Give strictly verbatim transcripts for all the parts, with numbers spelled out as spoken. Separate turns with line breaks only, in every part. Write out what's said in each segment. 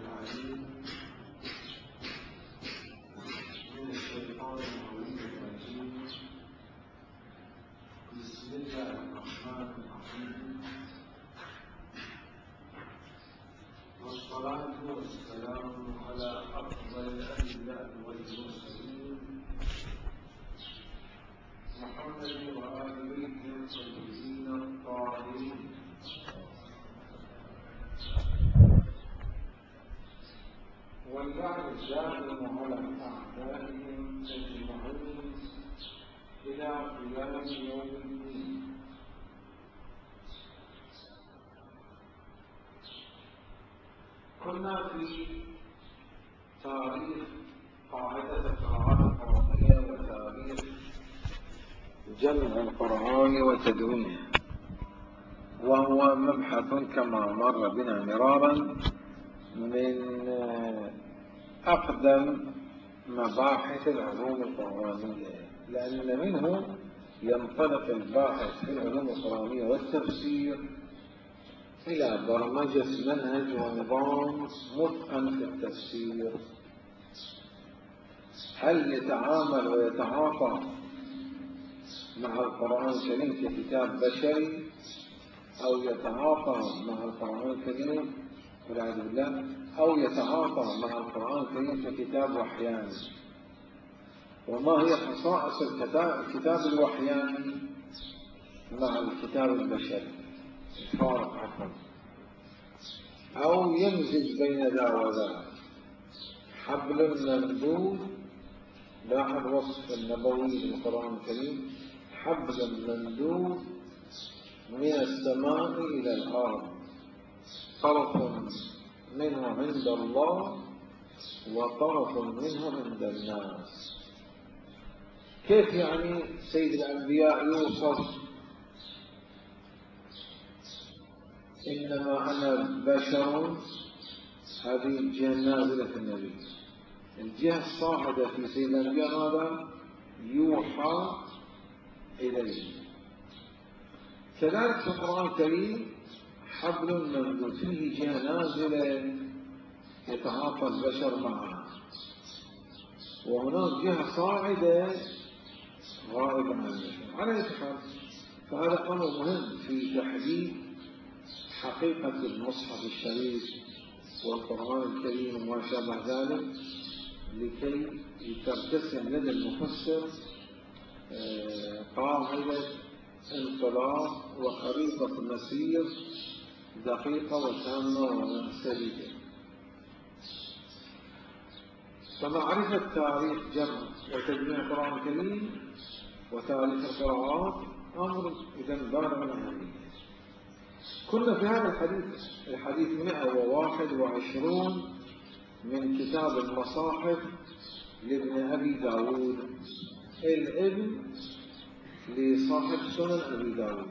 العليم من الشيطان الرجيم. بسم الله الرحمن الرحيم، والصلاة والسلام على أفضل الأنبياء والمرسلين محمد وآل بيته الطيبين الطاهرين واللعن الدائم على أعدائهم أجمعين إلى قيام يوم الدين. كنا في تاريخ قاعدة القراءات القرآنية وتاريخ جمع القرآن وتدوينه، وهو مبحث كما مر بنا مرارا من أقدم مباحث العلوم القرآنية، لأن منه ينطلق الباحث في العلوم القرآنية والتفسير إلى برمجة منهج ونظام متقن في التفسير. هل يتعامل ويتعاطى مع القرآن الكريم ككتاب بشري، أو يتعاطى مع القرآن الكريم والعياذ بالله، أو يتعاطى مع القرآن الكريم ككتاب وحياني؟ وما هي خصائص الكتاب الوحياني مع الكتاب البشري الفارق عفوا، أو يمزج بين ذا وذا؟ حبل ممدود، لاحظ وصف النبوي للقرآن الكريم: حبل ممدود من السماء إلى الأرض، طرف منه عند الله وطرف منه عند الناس. كيف يعني سيد الأنبياء يوصف إنما أنا بشر؟ هذه الجهة النازلة في النبي. الجهة الصاعدة في سيد الأنبياء هذا يوحى إليه. كذلك في القرآن الكريم حبل ممدود، فيه جهة نازلة يتعاطى البشر معها، وهناك جهة صاعدة غائبة عن البشر. على أي حال، فهذا أمر مهم في تحديد حقيقة المصحف الشريف والقرآن الكريم وما شابه ذلك، لكي ترتسم لدى المفسر قاعدة انطلاق وخريطة مسير دقيقة وتامة وسديدة. فمعرفة تاريخ جمع وتجميع القرآن الكريم وتاريخ القراءات أمر إذا بالغ الأهمية. كنا في هذا الحديث الحديث مئة وواحد وعشرون من كتاب المصاحف لابن أبي داود، الابن لصاحب سنن أبي داود،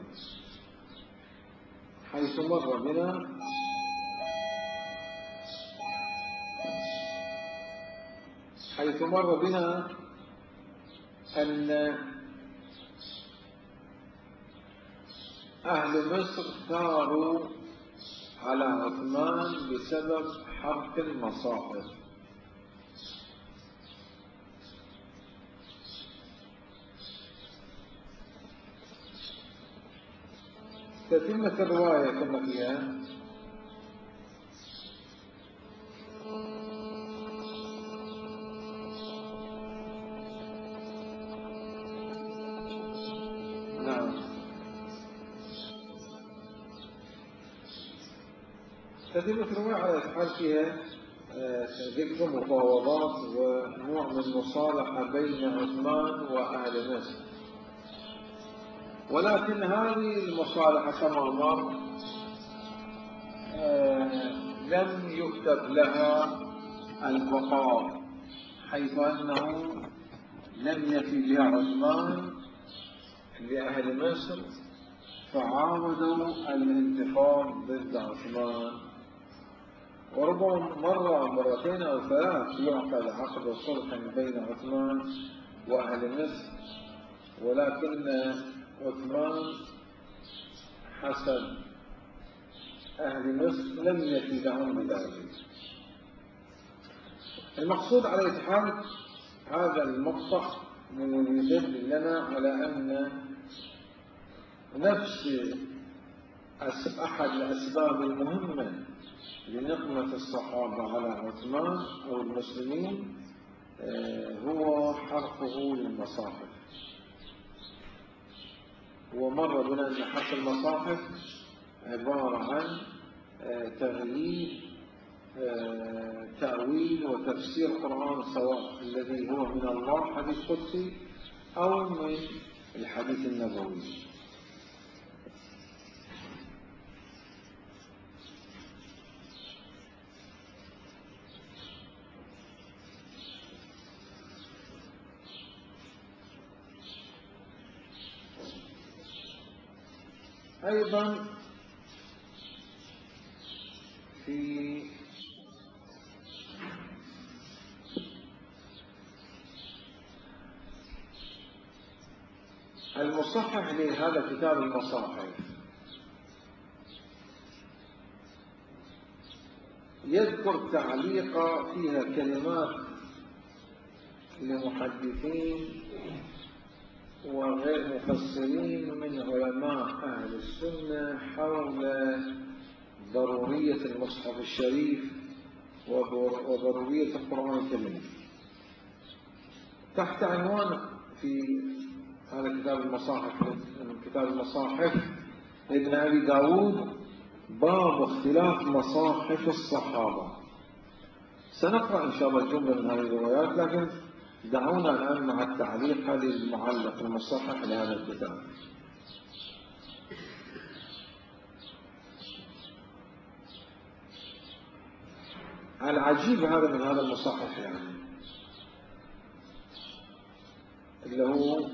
حيث مر بنا حيث مر بنا أن أهل مصر ثاروا على عثمان بسبب حرق المصاحف. تتمة الرواية كما فيها: نعم، تتمة الرواية على حال فيها ذكر مفاوضات ونوع من مصالحة بين عثمان وأهل مصر، ولكن هذه المصالحة كما مر لم يكتب لها البقاء، حيث أنه لم يفي بها عثمان لأهل مصر، فعاودوا الانتفاض ضد عثمان. وربما مرة مرتين أو ثلاث يعقد عقد صلح بين عثمان وأهل مصر، ولكن عثمان حسب أهل مصر لم يفي لهم بذلك. المقصود على أي حال هذا المقطع يدل لنا على أن نفس أحد الأسباب المهمة لنقمة الصحابة على عثمان أو المسلمين هو حرقه للمصاحف. ومر بنا أن حرق المصاحف عبارة عن تغيير تأويل وتفسير القرآن، سواء الذي هو من الله حديث قدسي أو من الحديث النبوي. أيضا في المصحح لهذا كتاب المصاحف يذكر تعليق فيها كلمات لمحدثين وغير مفسرين من علماء أهل السنة حول ضرورية المصحف الشريف وضرورية القرآن الكريم، تحت عنوان في هذا كتاب المصاحف من كتاب المصاحف ابن أبي داود باب اختلاف مصاحف الصحابة. سنقرأ إن شاء الله جملة من هذه الروايات، لكن دعونا الآن مع التعليق للمعلق المصحح لهذا الكتاب. العجيب هذا من هذا المصحح يعني اللي هو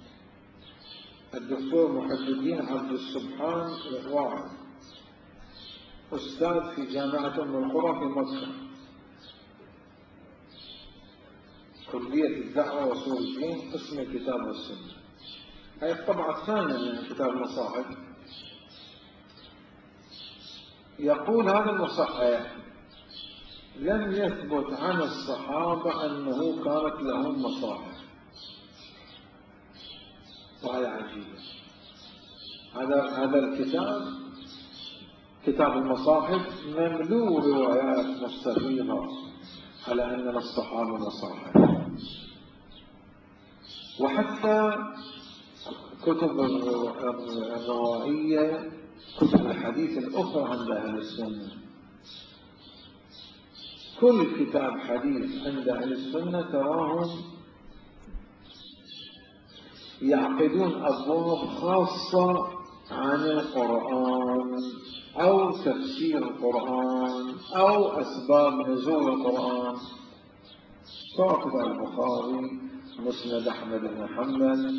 الدكتور محي الدين عبد السبحان الواعظ، أستاذ في جامعة أم القرى في مكة، كلية الدعوة وأصول الدين، قسم الكتاب والسنة. هي الطبعة الثانية من كتاب المصاحف. يقول هذا المصحح لم يثبت عن الصحابة أنه كانت لهم مصاحف، وهي عجيبة. هذا هذا الكتاب كتاب المصاحف مملوء روايات مستفيضة على أن للصحابة مصاحف، وحتى كتب الروائية كتب الحديث الأخرى عند أهل السنة، كل كتاب حديث عند أهل السنة تراهم يعقدون أبواب خاصة عن القرآن أو تفسير القرآن أو أسباب نزول القرآن، سواء كتاب البخاري، مسند أحمد بن حنبل،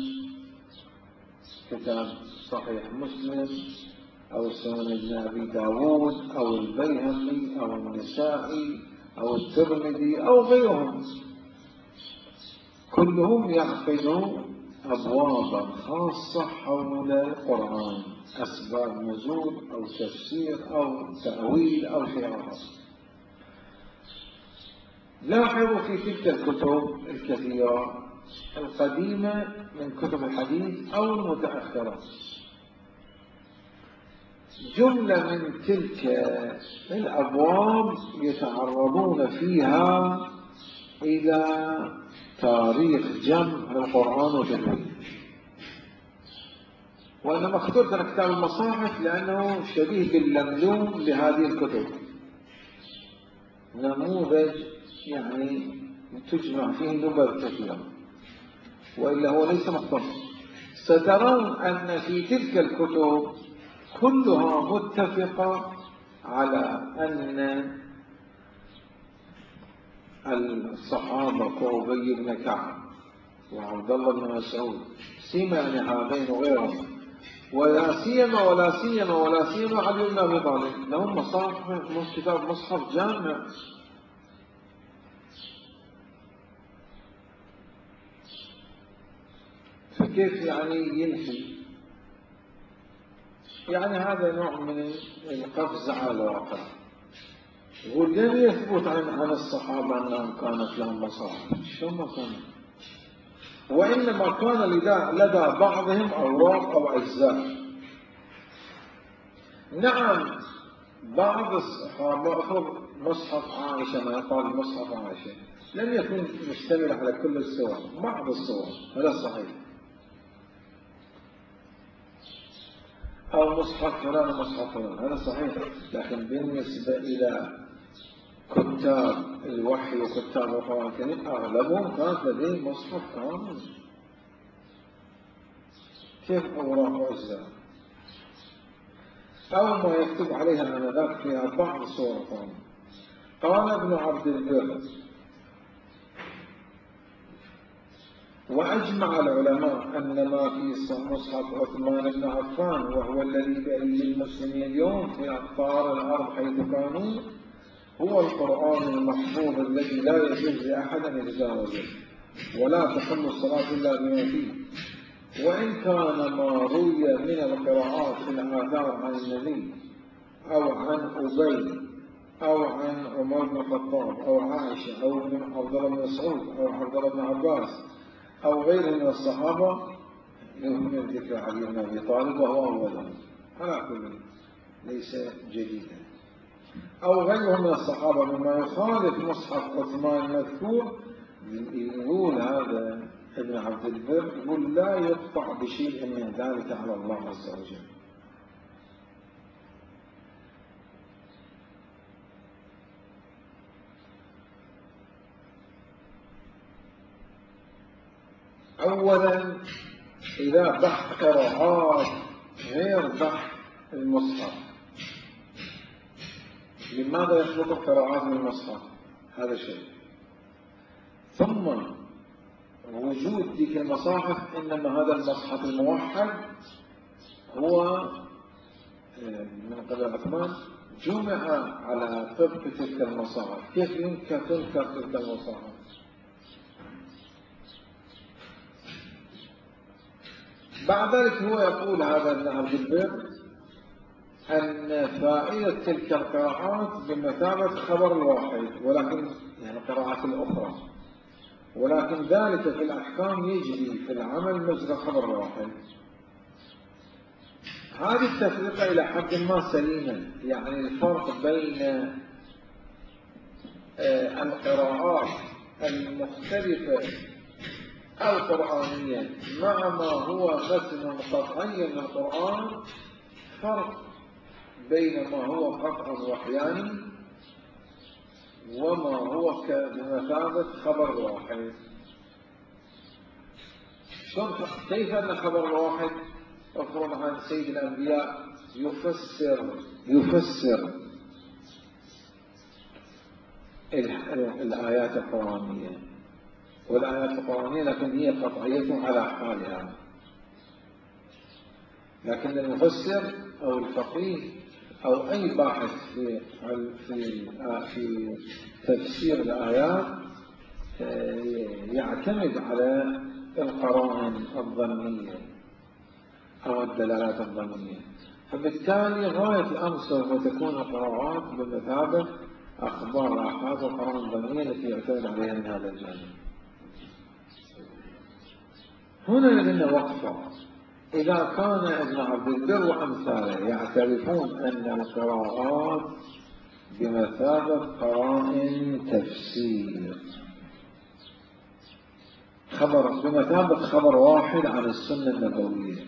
كتاب صحيح مسلم، أو سنن ابن أبي داود أو البيهقي أو النسائي أو الترمذي أو غيرهم، كلهم يعقدون أبوابا خاصة حول القرآن، أسباب نزول أو تفسير أو تأويل أو شيء آخر. لاحظوا في تلك الكتب الكثيرة القديمة من كتب الحديث أو المتأخرة جملة من تلك الأبواب يتعرضون فيها إلى تاريخ جمع القرآن وتدوينه. وأنا اخترت كتاب المصاحف لأنه شبيه باللملوم لهذه الكتب، نموذج يعني تجمع فيه نبذ كثيرة، وإلا هو ليس مختص. سترون أن في تلك الكتب كلها متفقة على أن الصحابة كأبي بن كعب وعبد الله بن مسعود سمعن هذين وغيرهم، ولا سيما ولا سيما ولا سيما علي بن أبي طالب لهم مصاحف، كتاب مصحف جامع. فكيف يعني ينفي؟ يعني هذا نوع من القفز على الواقع. يقول لم يثبت عن عن الصحابة أنهم كانت لهم مصاحف، شو ما كان، وإنما كان لدى, لدى بعضهم أوراق أو أجزاء. نعم بعض الصحابة أخذ مصحف عائشة، ما يقال مصحف عائشة لم يكن مشتمل على كل الصور، بعض الصور، هذا صحيح، أو مصحف فلان ومصحف فلان، هذا صحيح. لكن بالنسبة إلى كتاب الوحي وكتاب القرآن الكريم أغلبهم كانت لديهم مصحف كامل. كيف أوراق وأجزاء أو ما يكتب عليها آنذاك فيها بعض صور القرآن؟ قال ابن عبد البر: وأجمع العلماء أن ما في مصحف عثمان بن عفان وهو الذي بأيدي المسلمين اليوم في أقطار الأرض حيث كانوا هو القرآن المحفوظ الذي لا يجوز لأحد أن يتجاوزه ولا تحل الصلاة إلا بما فيه. وإن كان ما روي من القراءات في الآثار عن النبي أو عن أبي أو عن عمر بن الخطاب أو عائشة أو عبد الله بن مسعود أو عبد الله بن عباس أو غيره من الصحابة يهم ذكر علي بن أبي طالب وهو أولهم على كل ليس جديدا، أو غيره من الصحابة مما يخالف مصحف عثمان المذكور، يقول هذا ابن عبد البر يقول لا يقطع بشيء من ذلك على الله عز وجل. أولا إذا بحث قراءات غير بحث المصحف، لماذا يخلط القراءات من المصحف؟ هذا شيء. ثم وجود تلك المصاحف، إنما هذا المصحف الموحد هو من قبل عثمان جمع على طبق تلك المصاحف. كيف يمكن تنكر تلك المصاحف؟ بعد ذلك هو يقول هذا ابن عبد البر أن فائدة تلك القراءات بمثابة خبر الواحد، ولكن يعني القراءات الأخرى، ولكن ذلك في الأحكام يجري في العمل مجرى خبر الواحد. هذه التفرقة إلى حد ما سليمة، يعني الفرق بين القراءات المختلفة القرآنية مع ما هو متن قطعي من القرآن فرق بين ما هو قطع وحياني وما هو بمثابة خبر واحد. كيف أن خبر الواحد أفرض عن سيد الأنبياء يفسر يفسر الآيات القرآنية، والآيات القرآنية لكن هي قطعية على حالها، لكن المفسر أو الفقيه أو أي باحث في في في تفسير الآيات يعتمد على القرائن الظنية أو الدلالات الظنية، فبالتالي غاية الأمر سوف تكون القراءات بمثابة أخبار آحاد القرائن الظنية التي يعتمد عليها من هذا الجانب. هنا لدينا وقفة. إذا كان ابن عبد البر وأمثاله يعترفون أن القراءات بمثابة قرائن تفسير، خبر بمثابة خبر واحد عن السنة النبوية،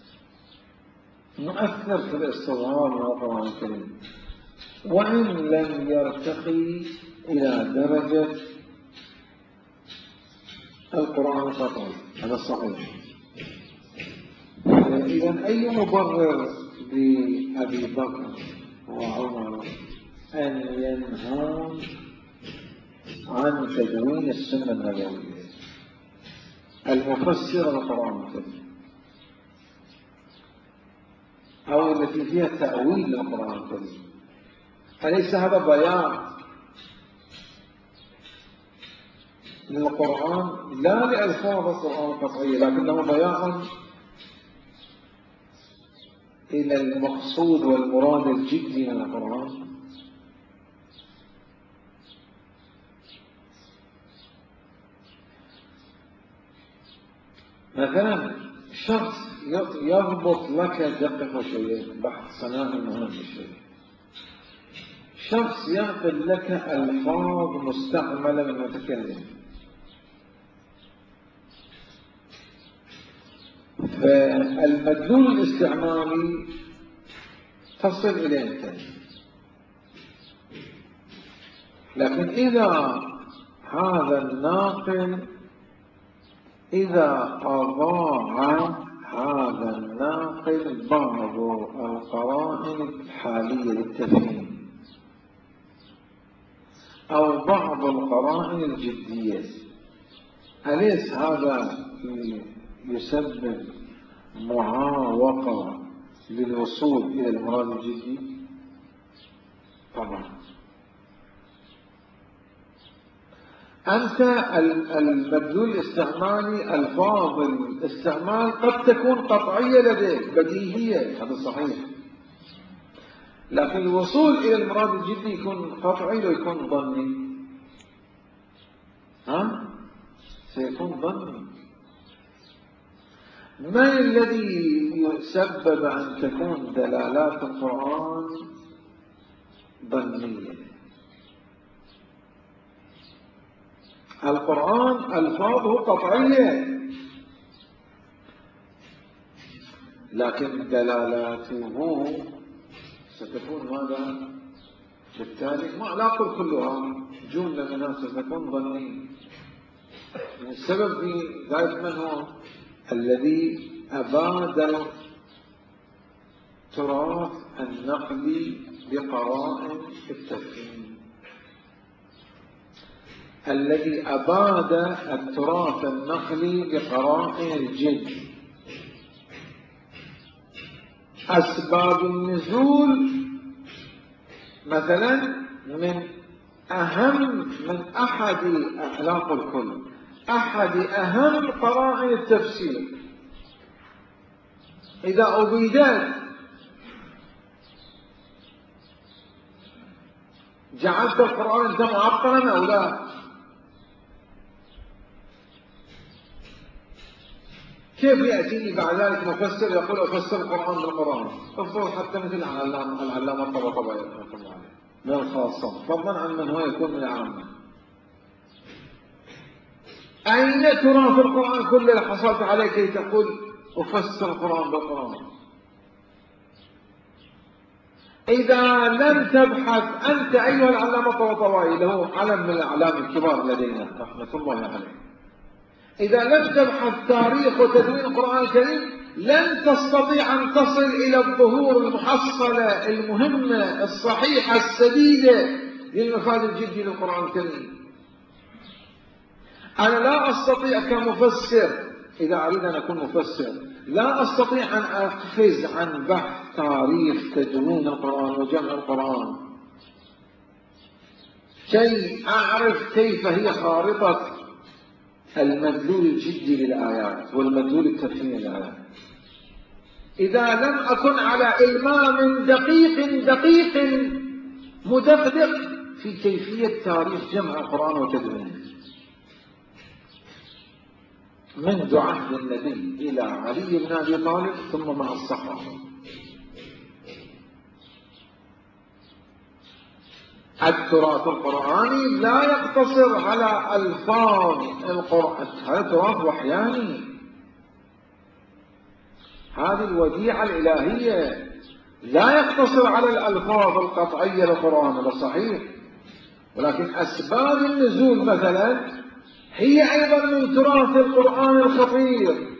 نؤثر في الاستظهار من القرآن الكريم، وإن لم يرتقي إلى درجة القرآن القطعي، هذا صحيح. إذن أي مبرر لأبي بكر وعمر أن ينهون عن تدوين السنة النبوية المفسرة للقرآن الكريم أو التي فيها تأويل للقرآن الكريم؟ أليس هذا بيان للقرآن لا لألفاظ القرآن القطعية، لكنه بيان إلى المقصود والمراد الجدي من القرآن؟ مثلا شخص يضبط لك دقق شيء، بحث صناعي مهم شيء. شخص ينقل لك ألفاظ مستعملة من المتكلم، فالمدلول الاستعمالي تصل إلى انت. لكن إذا هذا الناقل إذا أضاع هذا الناقل بعض القرائن الحالية للتفهيم أو بعض القرائن الجدية، أليس هذا يسبب معاوقة للوصول إلى المراد الجدي؟ طبعا. أنت المدلول الاستعمالي ألفاظ الاستعمال قد تكون قطعية لديك بديهية، هذا صحيح، لكن الوصول إلى المراد الجدي يكون قطعي لو يكون ظني، ها؟ سيكون ظني. ما الذي يسبب أن تكون دلالات القرآن ظنية؟ القرآن ألفاظه قطعية، لكن دلالاته ستكون ماذا؟ بالتالي ما لا أقول كلها، جملة منها ستكون ظنية. السبب في ذلك من هو؟ الذي أباد التراث النقلي بقرائن التفهيم، الذي أباد التراث النقلي بقرائن الجد. أسباب النزول مثلا من أهم من أحد أخلاق الكل، أحد أهم قرائن التفسير. إذا أبيدت جعلت القرآن أنت معطلا أو لا؟ كيف يأتيني بعد ذلك مفسر يقول أفسر القرآن بالقرآن؟ افرض حتى مثل العلامة العلامة الطباطبائي رحمه الله عليه من الخاصة، فضلا عن من هو يكون من العامة. أين ترى في القرآن كل اللي حصلت عليه كي تقول أفسر القرآن بالقرآن؟ إذا لم تبحث أنت أيها العلامة الطباطبائي، له علم من الأعلام الكبار لدينا رحمة الله عليه، إذا لم تبحث تاريخ وتدوين القرآن الكريم لن تستطيع أن تصل إلى الظهور المحصلة المهمة الصحيحة السديدة للمفاد الجدي للقرآن الكريم. أنا لا أستطيع كمفسر، إذا أريد أن أكون مفسر، لا أستطيع أن أقفز عن بحث تاريخ تدوين القرآن وجمع القرآن كي أعرف كيف هي خارطة المدلول الجدي للآيات والمدلول التفهيمي للآيات. إذا لم أكن على إلمام دقيق دقيق مدقدق في كيفية تاريخ جمع القرآن وتدوينه منذ عهد النبي إلى علي بن أبي طالب ثم مع الصحابة. التراث القرآني لا يقتصر على ألفاظ القرآن، هذا تراث وحياني، هذه الوديعة الإلهية، لا يقتصر على الألفاظ القطعية للقرآن، هذا صحيح، ولكن أسباب النزول مثلا هي أيضا من تراث القرآن الخطير.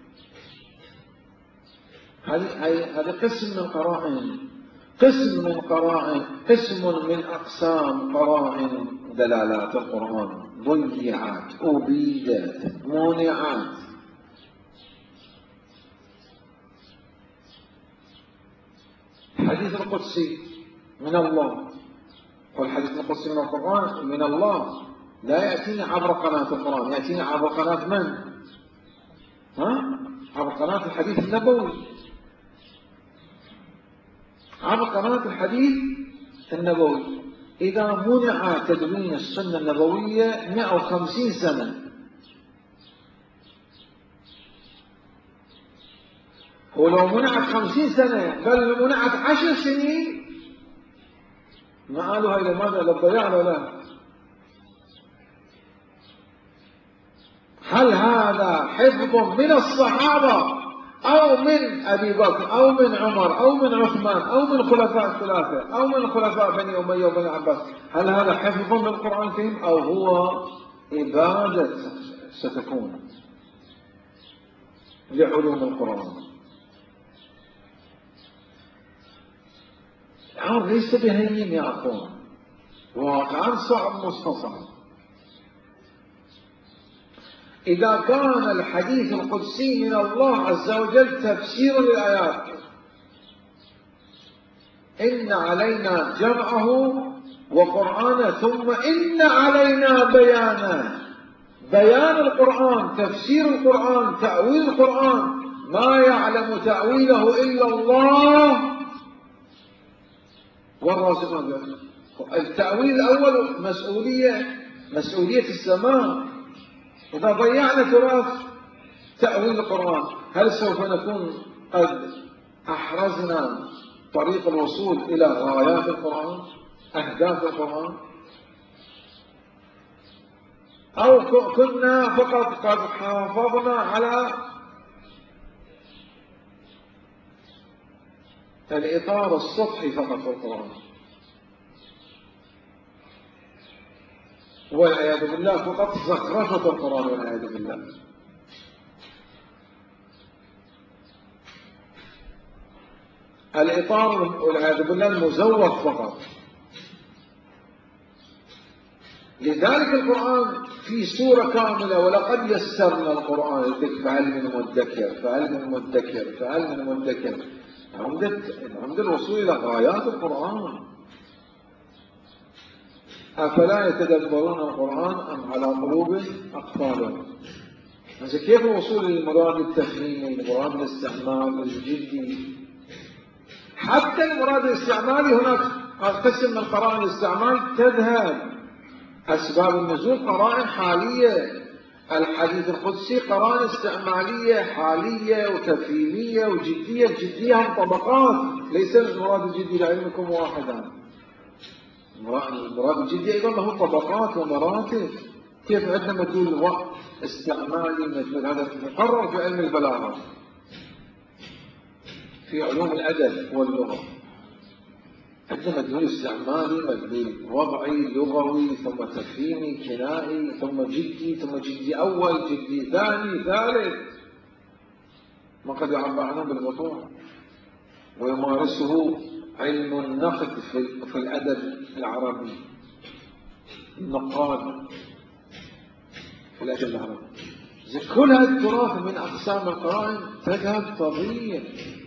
هذه هذه قسم من قرائن، قسم من قرائن، قسم من أقسام قرائن دلالات القرآن، ضيعت، أبيدت، منعت. الحديث القدسي من الله، والحديث القدسي من القرآن من الله، لا يأتيني عبر قناة القرآن، يأتيني عبر قناة من؟ ها؟ عبر قناة الحديث النبوي، عبر قناة الحديث النبوي. إذا منع تدوين السنة النبوية مئة وخمسين سنة، ولو منعت خمسين سنة بل منعت عشر سنين مآلها إلى ماذا؟ للضياع ولا لا؟ هل هذا حفظ من الصحابة أو من أبي بكر أو من عمر أو من عثمان أو من خلفاء الثلاثة أو من خلفاء بني أمية وبني عباس؟ هل هذا حفظ للقرآن الكريم أو هو إبادة ستكون لعلوم القرآن؟ الأمر ليس بهين يا أخوان، واقعا صعب مستصعب. إذا كان الحديث القدسي من الله عز وجل تفسير للآيات، إن علينا جمعه وقرآنه ثم إن علينا بيانه. بيان القرآن، تفسير القرآن، تأويل القرآن، ما يعلم تأويله إلا الله والراسخون به. التأويل الأول مسؤولية مسؤولية السماء. إذا ضيعنا تراث تأويل القرآن هل سوف نكون قد أحرزنا طريق الوصول إلى غايات القرآن، أهداف القرآن، أو كنا فقط قد حافظنا على الإطار السطحي فقط في القرآن؟ والعياذ بالله فقط زخرفة القرآن والعياذ بالله. الإطار والعياذ بالله المزوف فقط. لذلك القرآن في سورة كاملة ولقد يسرنا القرآن فهل من مدكر فهل من مدكر فهل من مدكر. عند الوصول إلى غايات القرآن. أفلا يتدبرون القرآن أم على قلوب أقفالها؟ إذا كيف الوصول للمراد التفهيمي، المراد الاستعمال الجدي؟ حتى المراد الاستعمالي هناك قسم من قرائن الاستعمال تذهب. أسباب النزول قرائن حالية، الحديث القدسي قرائن استعمالية حالية وتفهيمية وجدية. الجدية هم طبقات، ليس المراد الجدي لعلمكم واحدا. المراد الجدي أيضا له طبقات ومراتب. كيف عندنا مدلول استعمالي مدلول هذا مقرر في علم البلاغة، في علوم الأدب واللغة. عندنا مدلول استعمالي، مدلول وضعي لغوي، ثم تفهيمي كنائي، ثم جدي، ثم جدي أول، جدي ثاني، ثالث. ما قد يعبر عنه بالبطون ويمارسه علم النقد في الأدب العربي، النقاد في الأدب العربي. كل هذا التراث من أقسام القرائن تذهب طبيعيا.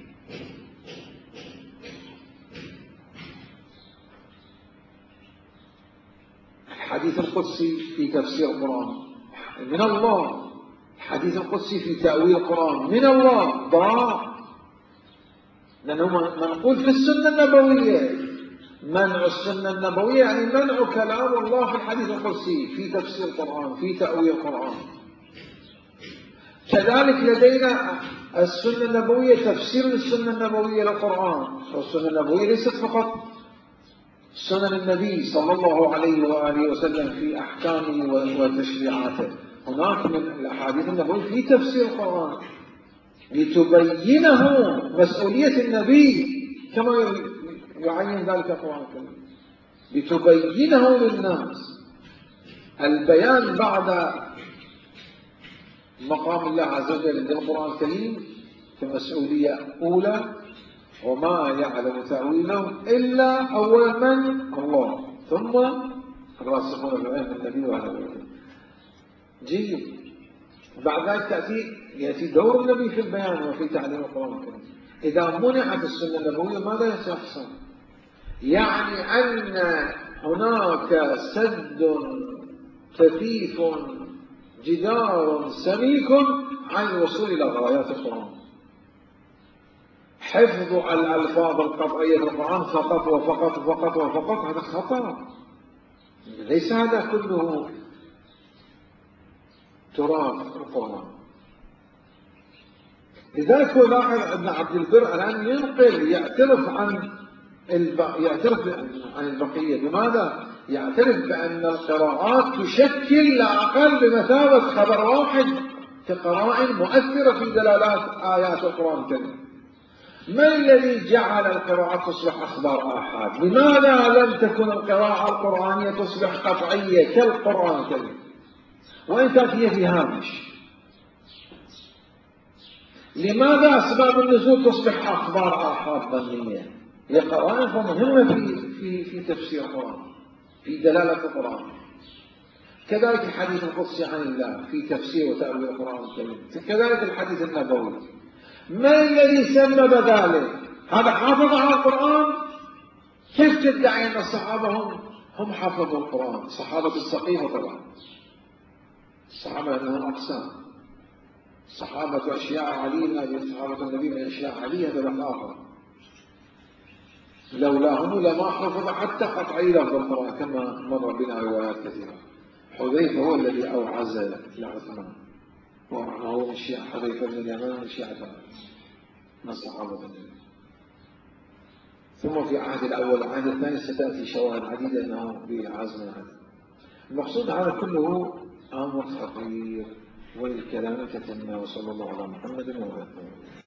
الحديث القدسي في تفسير القرآن من الله، الحديث القدسي في تأويل القرآن من الله. ضاع، لأنه منقول في السنة النبوية. منع السنة النبوية يعني منع كلام الله في الحديث القدسي في تفسير القرآن، في تأويل القرآن. كذلك لدينا السنة النبوية، تفسير السنة النبوية للقرآن. والسنة النبوية ليست فقط سنن النبي صلى الله عليه وآله وسلم في أحكامه وتشريعاته، هناك من الأحاديث النبوية في تفسير القرآن لتبينه مسؤولية النبي كما يعين ذلك القرآن الكريم، لتبينه للناس. البيان بعد مقام الله عز وجل للقرآن الكريم كمسؤولية أولى، وما يعلم تأويله إلا أولا من الله، ثم الراسخون في العلم النبي وعلى العلم. جيد. بعد ذلك تأتي يأتي دور النبي في البيان وفي تعليم القرآن الكريم. إذا منعت السنة النبوية ماذا سيحصل؟ يعني أن هناك سد كثيف جدار سميك عن الوصول إلى غايات القرآن. حفظ الألفاظ القطعية في القرآن فقط وفقط وفقط وفقط هذا خطأ. ليس هذا كله تراث القرآن. لذلك هو لاحظ أن عبد البر الآن ينقل يعترف عن الب... يعترف عن البقية. بماذا؟ يعترف بأن القراءات تشكل لا أقل بمثابة خبر واحد كقرائن مؤثرة في دلالات آيات القرآن الكريم. ما الذي جعل القراءة تصبح أخبار آحاد؟ لماذا لم تكن القراءة القرآنية تصبح قطعية كالقرآن الكريم وإن تأتي في هامش؟ لماذا أسباب النزول تصبح أخبار آحاد ظنية؟ هي قرائن مهمة في في في تفسير القرآن، في دلالة القرآن. كذلك الحديث القدسي عن الله في تفسير وتأويل القرآن الكريم، كذلك الحديث النبوي. ما الذي سبب ذلك؟ هذا حافظ على القرآن؟ كيف تدعي أن الصحابة هم هم حافظوا القرآن؟ صحابة السقيفة طبعا، الصحابة أنهم أقسام، صحابة أشياء علينا، صحابة النبي من أشياء عليها بالآخر، لولاهم لما حفظ حتى قطعي لفظ القرآن كما مر بنا روايات كثيرة. حذيفة هو الذي أوعز لعثمان، وهو من شيعة حذيفة بن اليمان من شيعة من صحابة النبي. ثم في عهد الأول وعهد الثاني ستأتي شواهد عديدة أنه بعزم عدد. المقصود هذا كله أمر خطير، والكلام كتمنا، وصلى الله على محمد وعلى آله.